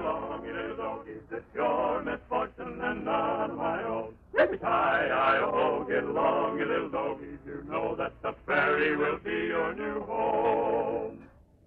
along, you little doggies. It's your misfortune and none of my own. Hi-hi-ho, get along, you little doggies. You know that the ferry will be your new home.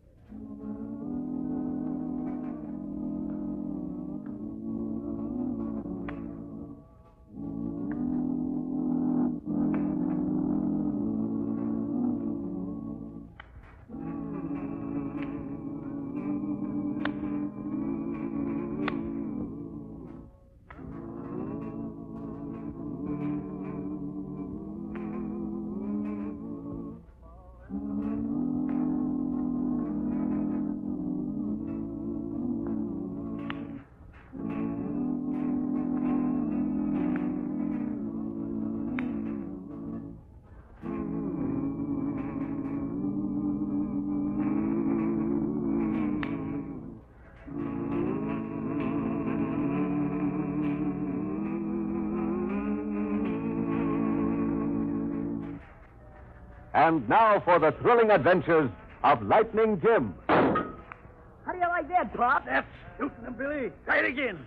And now for the thrilling adventures of Lightning Jim. How do you like that, Pop? That's shooting him, Billy. Try it again.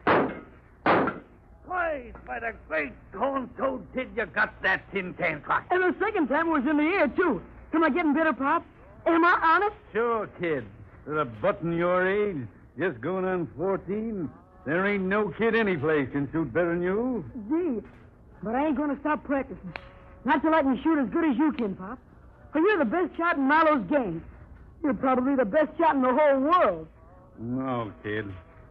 Why, by the great corn-toad kid, you got that tin can cocked. And the second time it was in the air, too. Am I getting better, Pop? Am I honest? Sure, kid. For a button your age, just going on 14, there ain't no kid anyplace can shoot better than you. Gee, but I ain't going to stop practicing. Not till I can shoot as good as you can, Pop. For you're the best shot in Milo's gang. You're probably the best shot in the whole world. No, kid.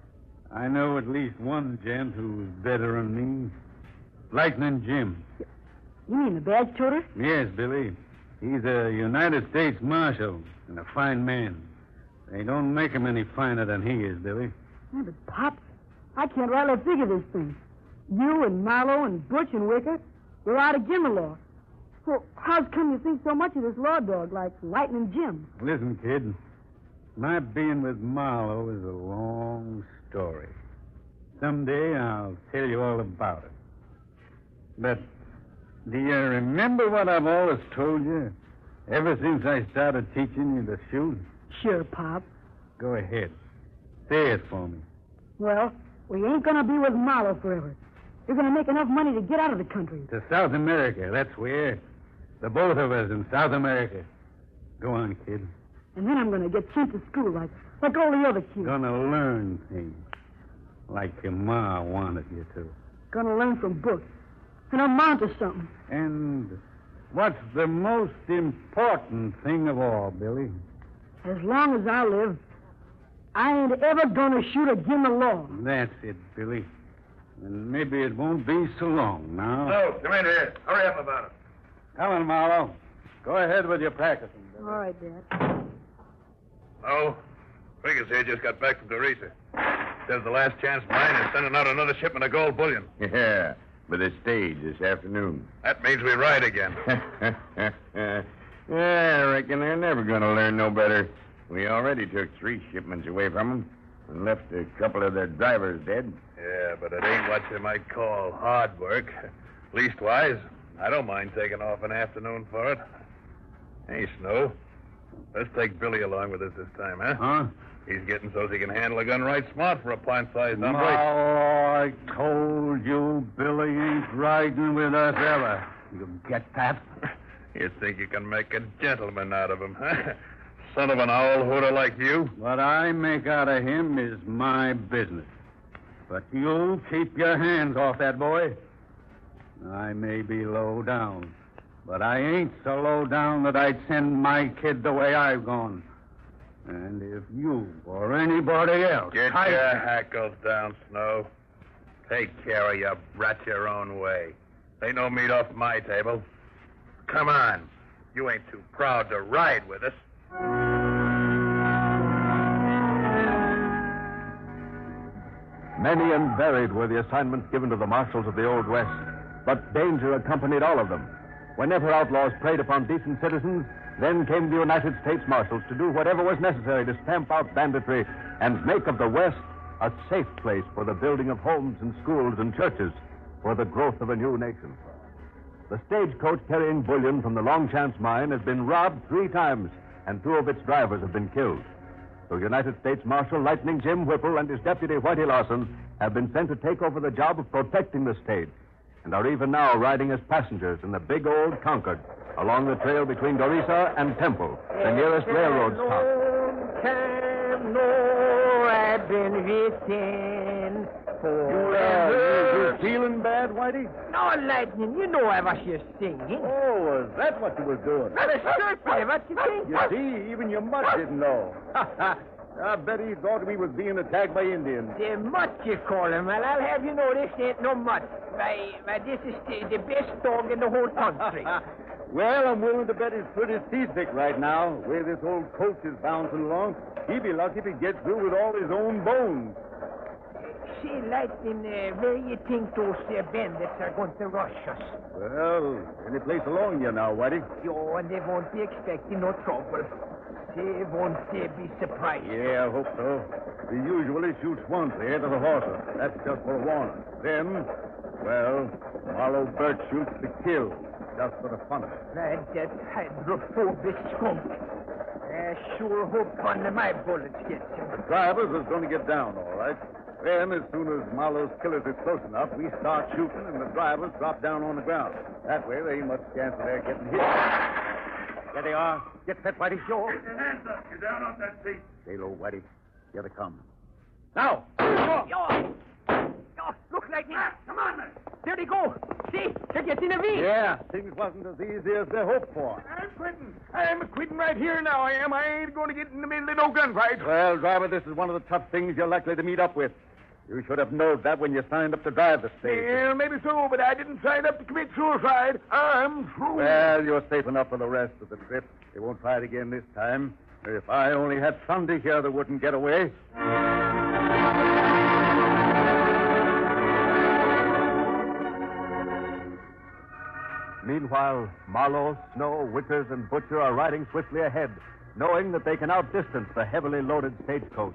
I know at least one gent who's better than me. Lightning Jim. You mean the badge toter? Yes, Billy. He's a United States Marshal and a fine man. They don't make him any finer than he is, Billy. Yeah, but, Pop, I can't rightly figure this thing. You and Milo and Butch and Wicker, you're out again the law. So how's come you think so much of this law dog like Lightning Jim? Listen, kid. My being with Marlowe is a long story. Someday I'll tell you all about it. But do you remember what I've always told you ever since I started teaching you to shoot? Sure, Pop. Go ahead. Say it for me. Well, we ain't going to be with Marlowe forever. You're going to make enough money to get out of the country. To South America, that's where. The both of us in South America. Go on, kid. And then I'm going to get sent to school like all the other kids. Gonna learn things. Like your ma wanted you to. Going to learn from books. And amount to something. And what's the most important thing of all, Billy? As long as I live, I ain't ever going to shoot again the law. That's it, Billy. And maybe it won't be so long now. No, come in here. Hurry up about it. Come on, Marlowe. Go ahead with your practicing, Billy. All right, Dad. Oh, Quiggers here just got back from Teresa. Says the Last Chance Mine is sending out another shipment of gold bullion. Yeah, with a stage this afternoon. That means we ride again. Yeah, I reckon they're never going to learn no better. We already took 3 shipments away from them and left a couple of their drivers dead. Yeah, but it ain't what you might call hard work. Leastwise, I don't mind taking off an afternoon for it. Hey, Snow, let's take Billy along with us this time, huh? Huh? He's getting so he can handle a gun right smart for a pint-sized hombre. Oh, I told you Billy ain't riding with us ever. You get that? You think you can make a gentleman out of him, huh? Son of an owl hooter like you. What I make out of him is my business. But you keep your hands off that boy. I may be low down, but I ain't so low down that I'd send my kid the way I've gone. And if you or anybody else... Get your hackles down, Snow. Take care of your brat your own way. Ain't no meat off my table. Come on. You ain't too proud to ride with us. Many and varied were the assignments given to the marshals of the Old West, but danger accompanied all of them. Whenever outlaws preyed upon decent citizens, then came the United States Marshals to do whatever was necessary to stamp out banditry and make of the West a safe place for the building of homes and schools and churches, for the growth of a new nation. The stagecoach carrying bullion from the Long Chance mine has been robbed 3 times, and 2 of its drivers have been killed. So United States Marshal Lightning Jim Whipple and his deputy Whitey Lawson have been sent to take over the job of protecting the state and are even now riding as passengers in the big old Concord along the trail between Dorisa and Temple, the nearest railroad stop. I've been waiting for You feeling bad, Whitey? No, Lightning, you know I was just singing. Oh, is that what you was doing? Well, certainly, what you think? You see, even your mutt didn't know. I bet he thought we was being attacked by Indians. The mutt you call him. Well, I'll have you know this ain't no mutt. Why, this is the best dog in the whole country. Well, I'm willing to bet he's pretty seasick right now. Where this old coach is bouncing along, he'd be lucky if he gets through with all his own bones. See, Lightning, where you think those bandits are going to rush us? Well, any place along here now, Whitey. Yo, and they won't be expecting no trouble. They won't be surprised. Yeah, I hope so. They usually shoot once ahead of the horses. That's just for a warning. Then, well, Marlowe Burt shoots to kill, just for the fun of it. That hydrophobic skunk. I sure hope one of my bullets gets him. The drivers is going to get down, all right. Then, as soon as Marlowe's killers is close enough, we start shooting, and the drivers drop down on the ground. That way, there ain't much chance of their getting hit. There they are. Get set, Whitey. Sure. Get your hands up. You're down off that seat. Stay low, Whitey. Here they come. Now! Yo, look, Lightning. Come on, man. There they go. See, they're getting a V. Yeah, things wasn't as easy as they hoped for. I'm quitting. I'm quitting right here now, I am. I ain't going to get in the middle of no gunfight. Well, driver, this is one of the tough things you're likely to meet up with. You should have known that when you signed up to drive the stage. Well, maybe so, but I didn't sign up to commit suicide. I'm through. Well, you're safe enough for the rest of the trip. They won't try it again this time. If I only had Sunday here that wouldn't get away. Meanwhile, Marlowe, Snow, Wickers, and Butcher are riding swiftly ahead, knowing that they can outdistance the heavily loaded stagecoach.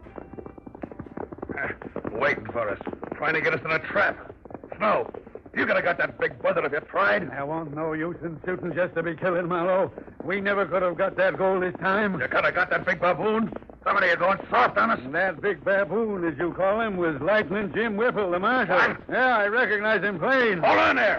Waiting for us. Trying to get us in a trap. Snow, you could have got that big buzzard if you tried. There won't no use in shooting just to be killing, Marlowe. We never could have got that gold this time. You could have got that big baboon. Somebody is going soft on us. And that big baboon, as you call him, was Lightning Jim Whipple, the marshal. What? Yeah, I recognize him plain. Hold on there.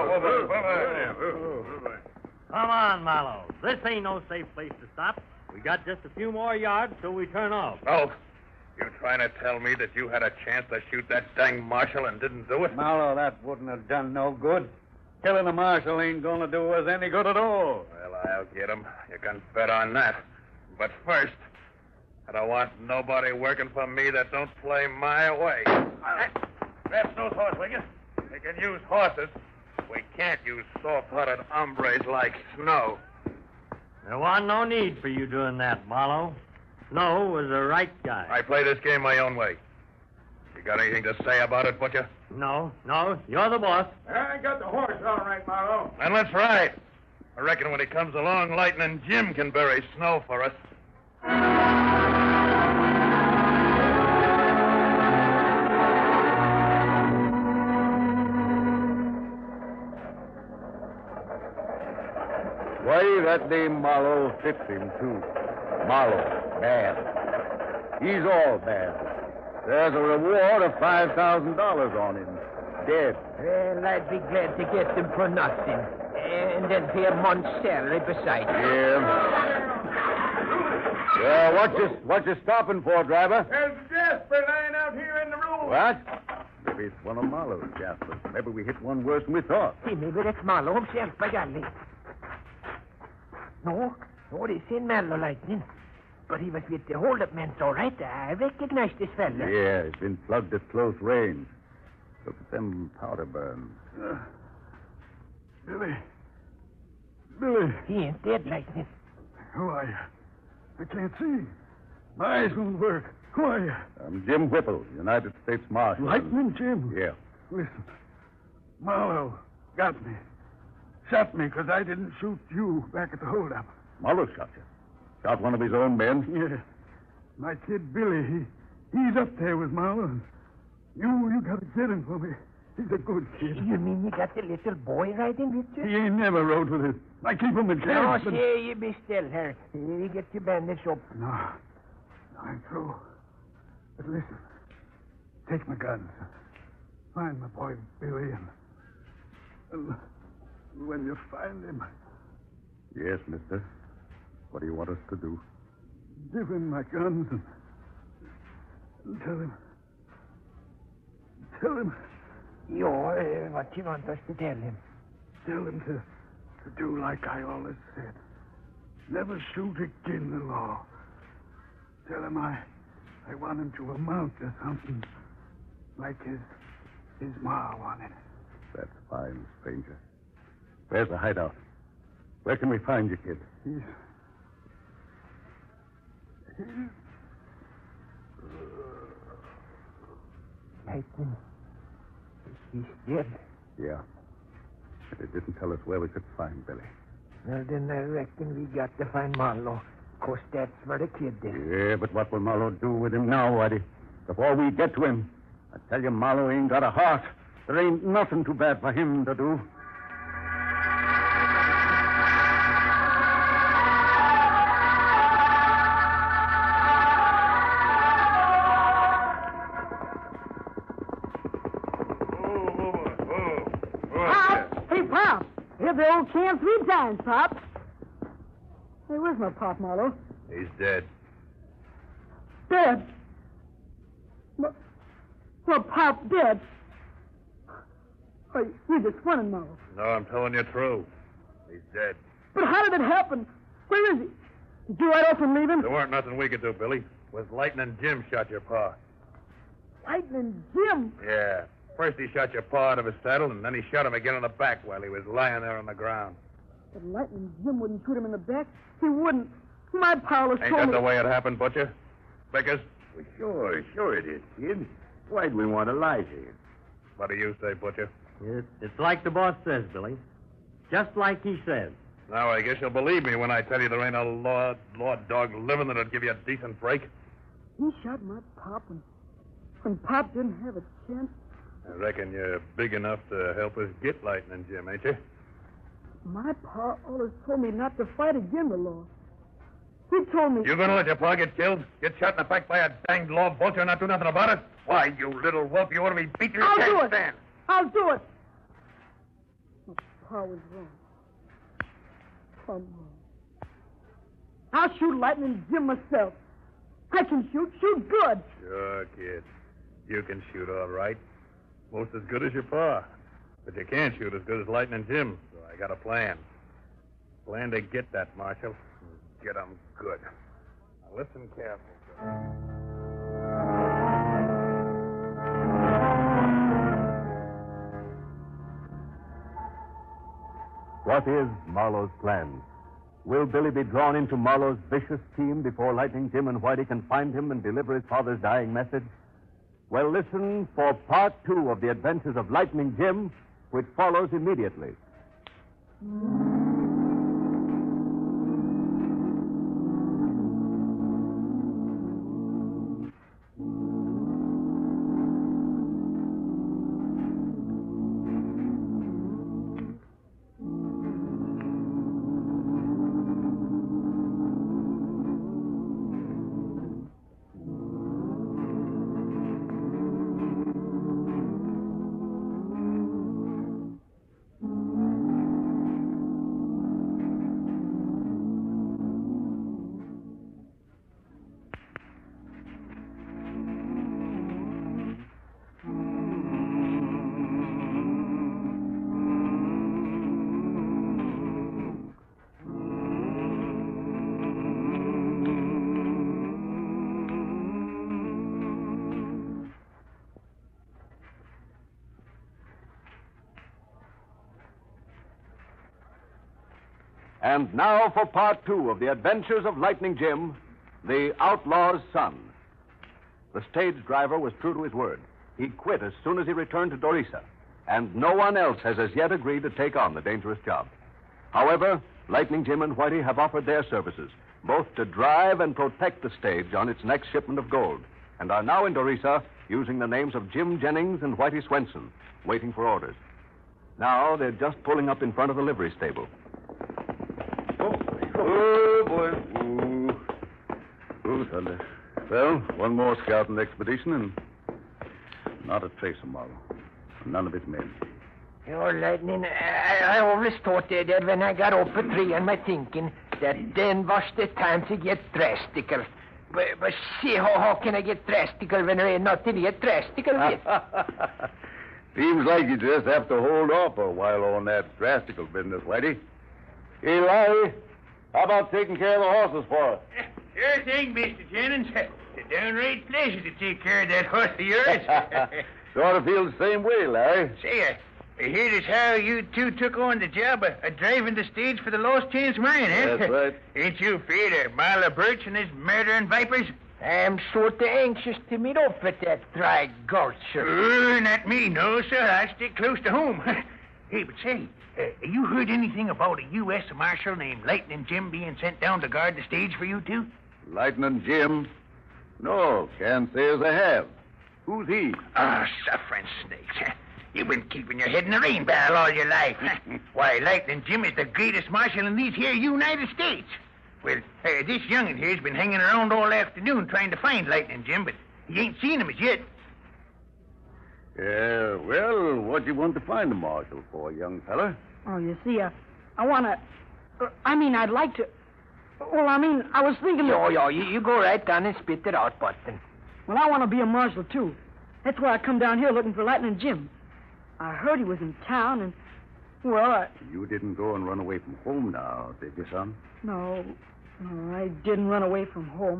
Come on, Marlowe. This ain't no safe place to stop. We got just a few more yards till we turn off. Oh, you trying to tell me that you had a chance to shoot that dang marshal and didn't do it? Marlowe, that wouldn't have done no good. Killing a marshal ain't going to do us any good at all. Well, I'll get him. You can bet on that. But first, I don't want nobody working for me that don't play my way. Grab Snow's horse, will you? We can use horses. We can't use soft-hearted hombres like Snow. There wasn't no need for you doing that, Marlowe. Snow was the right guy. I play this game my own way. You got anything to say about it, Butcher? No, you're the boss. I got the horse all right, Marlowe. Then let's ride. I reckon when he comes along, Lightning Jim can bury Snow for us. Why, that name Marlowe fits him, too. Marlowe, bad. He's all bad. There's a reward of $5,000 on him. Dead. Well, I'd be glad to get them for nothing. And then pay a month's salary besides. Yeah, what you stopping for, driver? There's Jasper lying out here in the road. What? Maybe it's one of Marlowe's Jaspers. Maybe we hit one worse than we thought. See, maybe that's Marlowe himself, by golly. No, this ain't Marlowe, Lightning. But he was with the hold-up men, all right. I recognize this fella. Yeah, he's been plugged at close range. Look at them powder burns. Billy. He ain't dead, Lightning. Who are you? I can't see. My eyes won't work. Who are you? I'm Jim Whipple, United States Marshal. Lightning Jim? Yeah. Listen. Marlowe got me. Shot me because I didn't shoot you back at the holdup. Marlowe shot you. Shot one of his own men? Yeah. My kid Billy, he's up there with Marlowe. You got to get him for me. He's a good kid. You mean you got the little boy riding with you? He ain't never rode with us. I keep him in No, camp. say, you be still, Harry. You get your bandage up. No. I'm through. But listen. Take my guns. Find my boy Billy and when you find him, Yes, mister. What do you want us to do? give him my guns and tell him. What you want us to tell him? Tell him to do like I always said. Never shoot again the law. Tell him I want him to amount to something like his ma wanted. That's fine, stranger. Where's the hideout? Where can we find you, kid? He's Lightning. He's dead. Yeah. But it didn't tell us where we could find Billy. Well, then I reckon we got to find Marlowe. Of course, that's where the kid is. Yeah, but what will Marlowe do with him now, Whitey? Before we get to him, I tell you, Marlowe ain't got a heart. There ain't nothing too bad for him to do. The old can 3 times, Pop. Hey, where's my Pop, Marlowe? He's dead. Dead? Well, Pop dead. Oh, you're just funning, Marlowe. No, I'm telling you true. He's dead. But how did it happen? Where is he? Did you ride off and leave him? There weren't nothing we could do, Billy. Was Lightning Jim shot your pa. Lightning Jim? Yeah. First he shot your pa out of his saddle, and then he shot him again in the back while he was lying there on the ground. But Lightning Jim wouldn't shoot him in the back. He wouldn't. My pal has Ain't told that me... the way it happened, Butcher? Biggers? Well, sure it is, kid. Why'd we want to lie to you? What do you say, Butcher? It's like the boss says, Billy. Just like he says. Now, I guess you'll believe me when I tell you there ain't a law dog living that'll give you a decent break. He shot my Pop when Pop didn't have a chance. I reckon you're big enough to help us get Lightning Jim, ain't you? My pa always told me not to fight again the law. He told me... You gonna let your pa get killed? Get shot in the back by a danged law vulture and not do nothing about it? Why, you little wolf, you ought to be beaten. I'll do it. I'll do it. My pa was wrong. I'm wrong. I'll shoot Lightning Jim myself. I can shoot good. Sure, kid. You can shoot all right. Most as good as your pa. But you can't shoot as good as Lightning Jim, so I got a plan. Plan to get that, Marshal. Get him good. Now listen careful. What is Marlowe's plan? Will Billy be drawn into Marlowe's vicious scheme before Lightning Jim and Whitey can find him and deliver his father's dying message? Well, listen for part 2 of the adventures of Lightning Jim, which follows immediately. And now for part 2 of the adventures of Lightning Jim, the outlaw's son. The stage driver was true to his word. He quit as soon as he returned to Dorisa, and no one else has as yet agreed to take on the dangerous job. However, Lightning Jim and Whitey have offered their services, both to drive and protect the stage on its next shipment of gold, and are now in Dorisa using the names of Jim Jennings and Whitey Swenson, waiting for orders. Now they're just pulling up in front of the livery stable. Oh, boy. Ooh, thunder. Well, one more scouting expedition and not a trace of Marlowe. None of his men. Your Lightning, I always thought that when I got up at 3 in my thinking, that then was the time to get drastical. But see, how can I get drastical when there ain't nothing to get drastical with? Seems like you just have to hold off a while on that drastical business, Whitey. Hey, Larry, how about taking care of the horses for us? Sure thing, Mr. Jennings. It's a downright pleasure to take care of that horse of yours. Sort of feel the same way, Larry. Say, I heard as how you two took on the job of driving the stage for the Lost Chance Mine, eh? That's right. Ain't you afraid of Marla Birch and his murdering vipers? I'm sort of anxious to meet up with that dry gulcher. Not me, no, sir. I stick close to home. Hey, but say, you heard anything about a U.S. Marshal named Lightning Jim being sent down to guard the stage for you two? Lightning Jim? No, can't say as I have. Who's he? Suffering snakes. You've been keeping your head in the rain barrel all your life. Why, Lightning Jim is the greatest marshal in these here United States. Well, this young'un here's been hanging around all afternoon trying to find Lightning Jim, but he ain't seen him as yet. Well, what do you want to find the marshal for, young fella? Oh, you see, I want to... I'd like to... Well, I was thinking... You go right down and spit it out, Button. Well, I want to be a marshal, too. That's why I come down here looking for Lightning Jim. I heard he was in town, and... Well, You didn't go and run away from home now, did you, son? No, I didn't run away from home.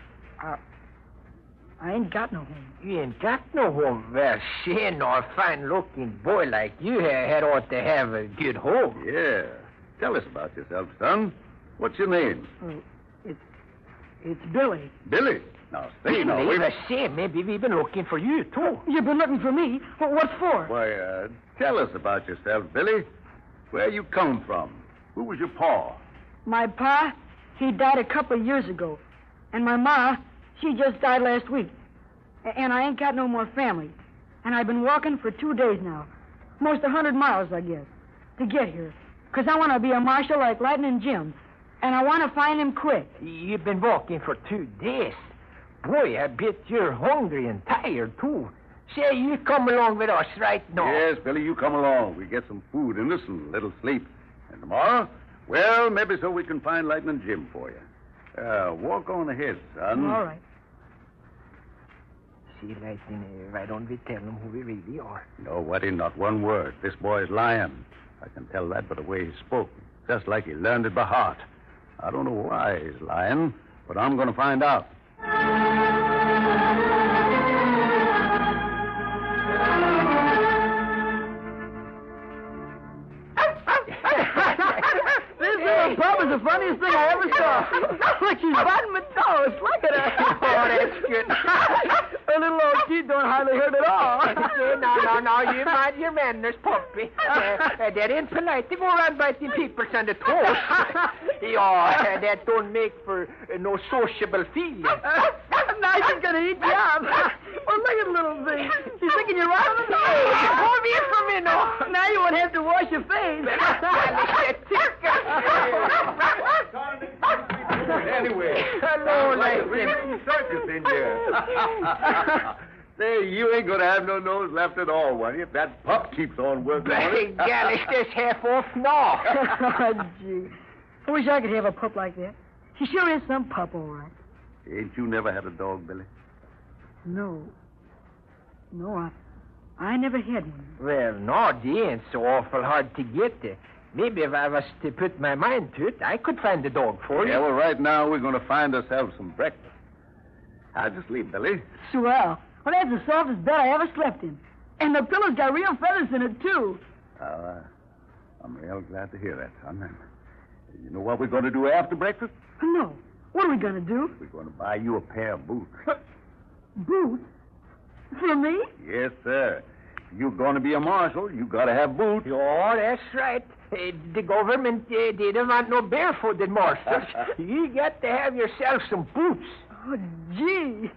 I ain't got no home. You ain't got no home. Well, say, no, a fine-looking boy like you had ought to have a good home. Yeah. Tell us about yourself, son. What's your name? It's Billy. Billy? Now, say, now, wait. Say, maybe we've been looking for you, too. You've been looking for me? What for? Why, tell us about yourself, Billy. Where you come from? Who was your pa? My pa, he died a couple of years ago. And my ma, she just died last week. And I ain't got no more family. And I've been walking for 2 days now. Most 100 miles, I guess, to get here. 'Cause I want to be a marshal like Lightning Jim. And I want to find him quick. You've been walking for 2 days. Boy, I bet you're hungry and tired, too. Say, you come along with us right now. Yes, Billy, you come along. We get some food in us and a little sleep. And tomorrow, well, maybe so we can find Lightning Jim for you. Walk on ahead, son. All right. See, Lightning, why don't we tell him who we really are? No, Whitey, not one word. This boy's lying. I can tell that by the way he spoke. Just like he learned it by heart. I don't know why he's lying, but I'm going to find out. This little pup is the funniest thing I ever saw. Look, she's biting my toes. Look at her. Oh, that's good. Her little old teeth don't hardly hurt at all. No, you mind your manners, puppy. That ain't polite to go around biting people on the toes. That don't make for no sociable feeling. Now she's going to eat you up. Well, look at the little thing. She's thinking you're right on the nose. Hold me from me, no. Now you won't have to wash your face. Anyway, hello, Lightning. Circus in here. Say, you ain't gonna have no nose left at all, one, if that pup keeps on working on it. Gallus, this half off now. Oh, gee. I wish I could have a pup like that. She sure is some pup, all right. Ain't you never had a dog, Billy? No, I never had one. Well, no, they ain't so awful hard to get. Maybe if I was to put my mind to it, I could find a dog for you. Yeah, well, right now we're going to find ourselves some breakfast. How'd you sleep, Billy? Swell. Well, that's the softest bed I ever slept in. And the pillow's got real feathers in it, too. I'm real glad to hear that, son. And you know what we're going to do after breakfast? No. What are we going to do? We're going to buy you a pair of boots. Boots? For me? Yes, sir. If you're going to be a marshal, you got to have boots. Oh, that's right. The government, they don't want no barefooted marshals. You got to have yourself some boots. Oh, gee.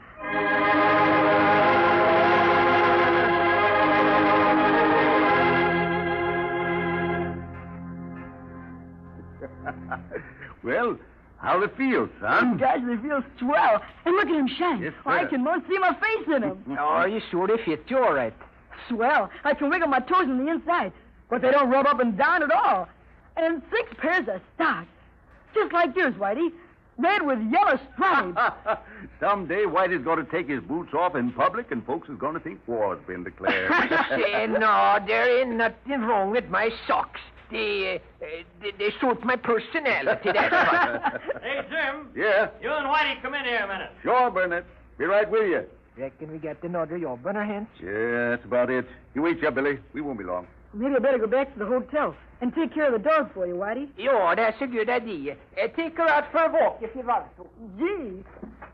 Well, How's it feel, son? Gosh, they feel swell. And look at him shine. Yes, I sir. can most see my face in them. Oh, you sure they fit you all right? Swell. I can wiggle my toes on the inside, but they don't rub up and down at all. And 6 pairs of stocks. Just like yours, Whitey. Red with yellow stripes. Someday Whitey's going to take his boots off in public and folks is going to think war's been declared. Say, no, there ain't nothing wrong with my socks. They suit my personality, that's what. Hey, Jim. Yeah? You and Whitey come in here a minute. Sure, Burnett. Be right with you. Reckon we got another job on our hands? Yeah, that's about it. You wait here, Billy. We won't be long. Maybe I better go back to the hotel and take care of the dog for you, Whitey. Yeah, that's a good idea. Take her out for a walk if you want to. Gee.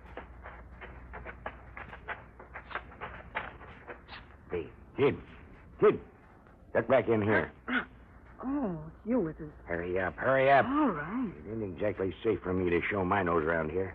Hey, Kid. Get back in here. Oh, it's you with us. Hurry up. All right. It ain't exactly safe for me to show my nose around here.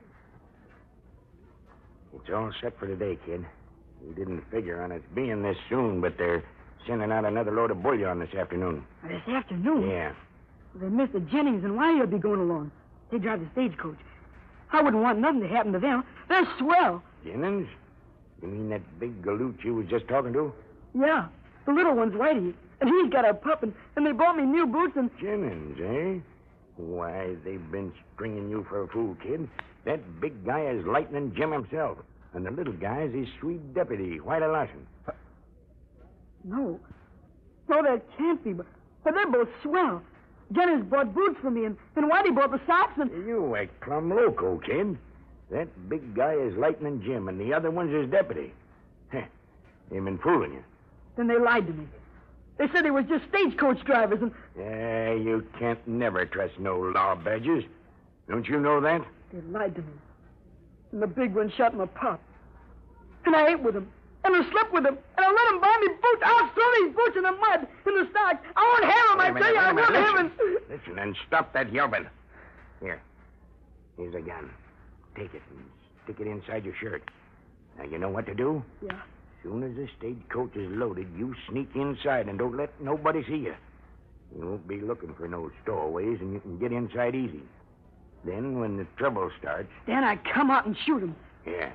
It's all set for today, kid. We didn't figure on it being this soon, but they're sending out another load of bullion this afternoon. This afternoon? Yeah. Then Mr. Jennings and Whitey will be going along. They drive the stagecoach. I wouldn't want nothing to happen to them. They're swell. Jennings? You mean that big galoot you was just talking to? Yeah. The little one's Whitey. And he's got a pup, and they bought me new boots and... Jennings, eh? Why, they've been stringing you for a fool, kid. That big guy is Lightning Jim himself. And the little guy's his sweet deputy, Whitey Larson. No, that can't be. But they're both swell. Jennings bought boots for me, and Whitey bought the socks, and... You act plumb loco, kid. That big guy is Lightning Jim, and the other one's his deputy. They've been fooling you. Then they lied to me. They said they was just stagecoach drivers, and... Yeah, you can't never trust no law badgers. Don't you know that? They lied to me. And the big one shot my pop. And I ate with him. And I slept with him. And I let him buy me boots. I'll throw these boots in the mud, in the stocks. I won't have them, I tell you. I won't have them. Listen and stop that yelping. Here's a gun. Take it and stick it inside your shirt. Now, you know what to do? Yeah. As soon as the stagecoach is loaded, you sneak inside and don't let nobody see you. You won't be looking for no stowaways, and you can get inside easy. Then, when the trouble starts... Then I come out and shoot him. Yeah.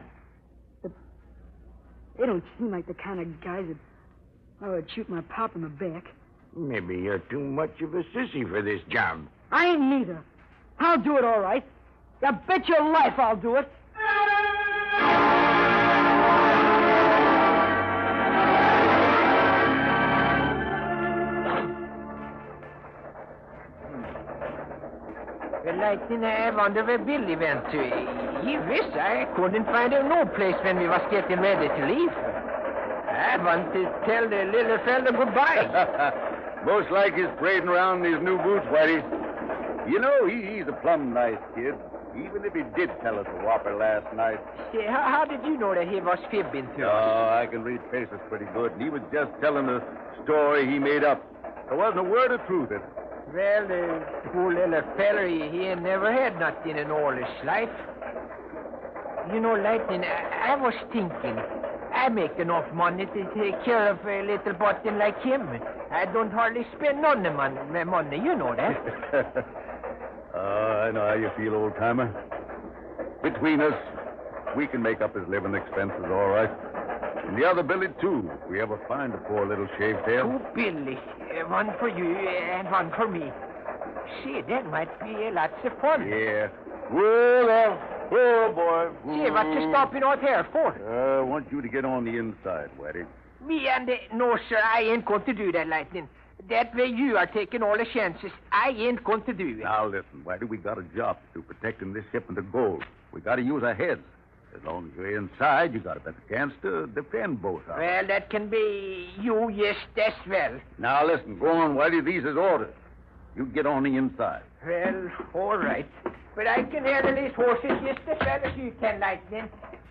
They don't seem like the kind of guys that I would shoot my pop in the back. Maybe you're too much of a sissy for this job. I ain't neither. I'll do it all right. You bet your life I'll do it. Well, Lightning, I wonder where Billy went to. He wished I couldn't find him no place when we was getting ready to leave. I want to tell the little fella goodbye. Most like he's parading around in his new boots, Whitey. You know, he's a plumb nice kid, even if he did tell us a whopper last night. Say, how did you know that he was fibbing to us? Oh, I can read faces pretty good, and he was just telling a story he made up. There wasn't a word of truth in it. Well, the poor little feller, he ain't never had nothing in all his life. You know, Lightning, I was thinking, I make enough money to take care of a little button like him. I don't hardly spend none of my money, you know that. I know how you feel, old-timer. Between us, we can make up his living expenses all right. And the other Billy, too, if we ever find a poor little shaved-tail. 2 Billy. One for you and one for me. See, that might be lots of fun. Yeah. Well, oh, boy. See, what you stopping out here for? I want you to get on the inside, Whitey. Me and no, sir, I ain't going to do that, Lightning. That way you are taking all the chances. I ain't going to do it. Now, listen, Whitey, we got a job to do protecting this shipment of gold. We got to use our heads. As long as you're inside, you got a better chance to defend both of us. Well, that can be you, yes, that's well. Now, listen, go on, Whitey. These is orders. You get on the inside. Well, all right. But I can handle these horses just as well as you can, Lightning.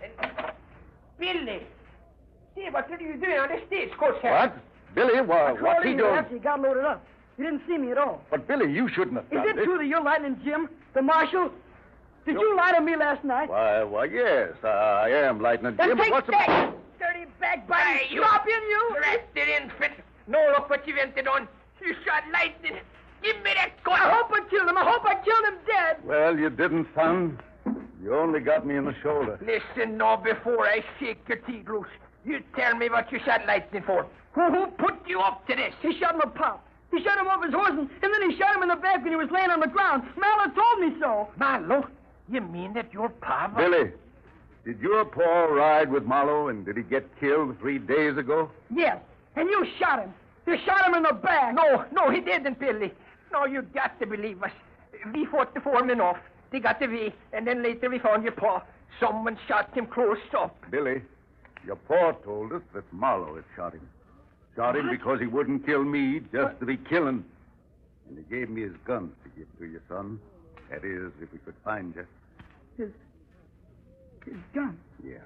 Billy, see, what are you doing on the stagecoach here? What? Billy, what's he doing? After you got loaded up. You didn't see me at all. But, Billy, you shouldn't have done Is it this. true that you're Lightning Jim, the marshal? Did you lie to me last night? Why, yes, I am Lightning Then Jim. take What's the... back! Dirty backbiting, you stop in, you! Drafted infant. No, look what you invented on. You shot Lightning. Give me that gun. I hope I killed him. I hope I killed him dead. Well, you didn't, son. You only got me in the shoulder. Listen now before I shake your teeth loose. You tell me what you shot Lightning for. Who put you up to this? He shot my pop. He shot him off his horse, and then he shot him in the back when he was laying on the ground. Mallow told me so. Marlowe? You mean that your pop... Billy, did your pa ride with Marlowe, and did he get killed 3 days ago? Yes, and you shot him. You shot him in the back. No, he didn't, Billy. No, you got to believe us. We fought the 4 men off. They got away, and then later we found your pa. Someone shot him close up. Billy, your pa told us that Marlowe had shot him. Shot him because he wouldn't kill me, just to be killing. And he gave me his guns to give to you, son. That is, if we could find you. His gun? Yeah.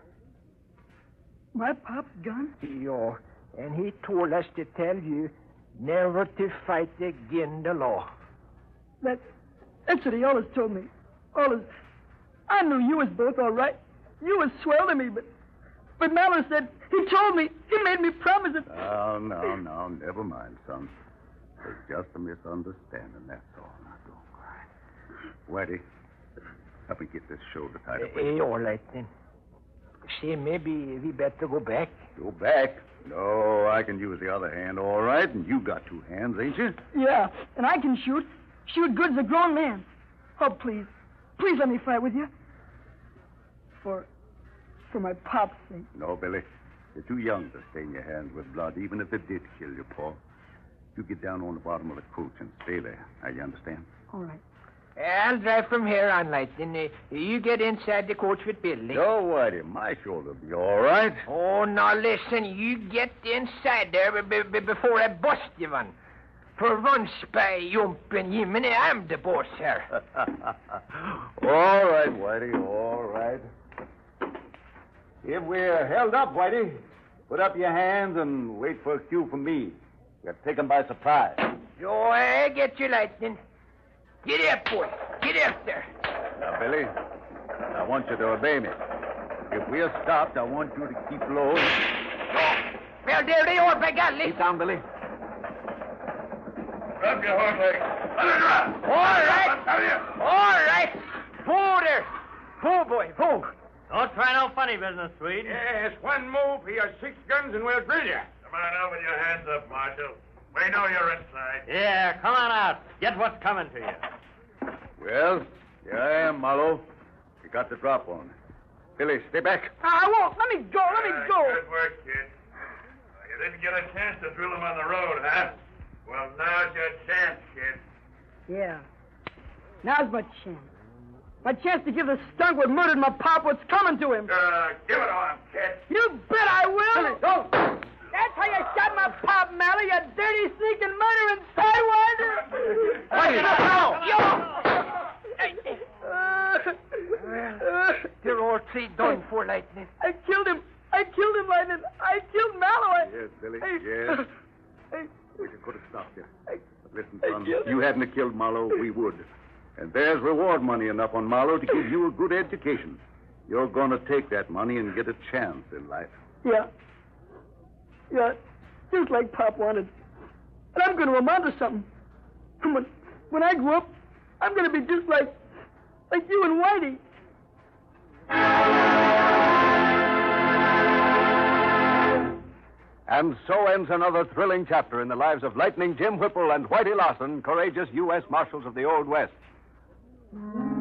My pop's gun? Yeah, and he told us to tell you never to fight again the law. That's what he always told me. Always. I knew you was both all right. You was swell to me, but Mallow said, he told me, he made me promise it. Oh, no, never mind, son. It's just a misunderstanding, that's all. Now, don't cry. Whitey, help me get this shoulder tied up. All right, then. Say, maybe we better go back. Go back? No, I can use the other hand, all right, and you got 2 hands, ain't you? Yeah, and I can shoot. Shoot good as a grown man. Oh, please. Please let me fight with you. For my pop's sake. No, Billy. You're too young to stain your hands with blood, even if it did kill your pa. You get down on the bottom of the coach and stay there. Now, you understand? All right. I'll drive from here on, Lightning. You get inside the coach with Billy. No, Whitey. My shoulder'll be all right. Oh, now listen. You get inside there before I bust you one. For once by Yumpen Yemeni, I'm the boss here. All right, Whitey, all right. If we're held up, Whitey, put up your hands and wait for a cue from me. We're taken by surprise. So I get you, Lightning. Get up, boy. Get up there. Now, Billy, I want you to obey me. If we're stopped, I want you to keep low. Well, there they are, by golly. Keep down, Billy. Drop your horse leg. Let her drop. All right. Pull there. Pull, boy, pull. Don't try no funny business, Swede. Yes, one move, he has 6 guns, and we'll drill you. Come on out with your hands up, Marshal. We know you're inside. Yeah, come on out. Get what's coming to you. Well, here I am, Marlowe. You got the drop on. Billy, stay back. I won't. Let me go. Let me go. Good work, kid. You didn't get a chance to drill him on the road, huh? Well, now's your chance, kid. Yeah. Now's my chance. My chance to give the skunk what murdered my pop what's coming to him. Give it on him, kid. You bet I will. Billy, don't. That's how you shot my pop, Mally, you dirty, sneaking, murdering sidewinder. They're all 3 done for, Lightning. I killed him, Lightning. I killed Mallow. Yes, Billy, yes. We could have stopped you. But listen, son, if you hadn't have killed Marlowe, we would. And there's reward money enough on Marlowe to give you a good education. You're going to take that money and get a chance in life. Yeah. Yeah, just like Pop wanted. And I'm going to amount to something. When I grow up, I'm going to be just like you and Whitey. And so ends another thrilling chapter in the lives of Lightning Jim Whipple and Whitey Larson, courageous U.S. Marshals of the Old West.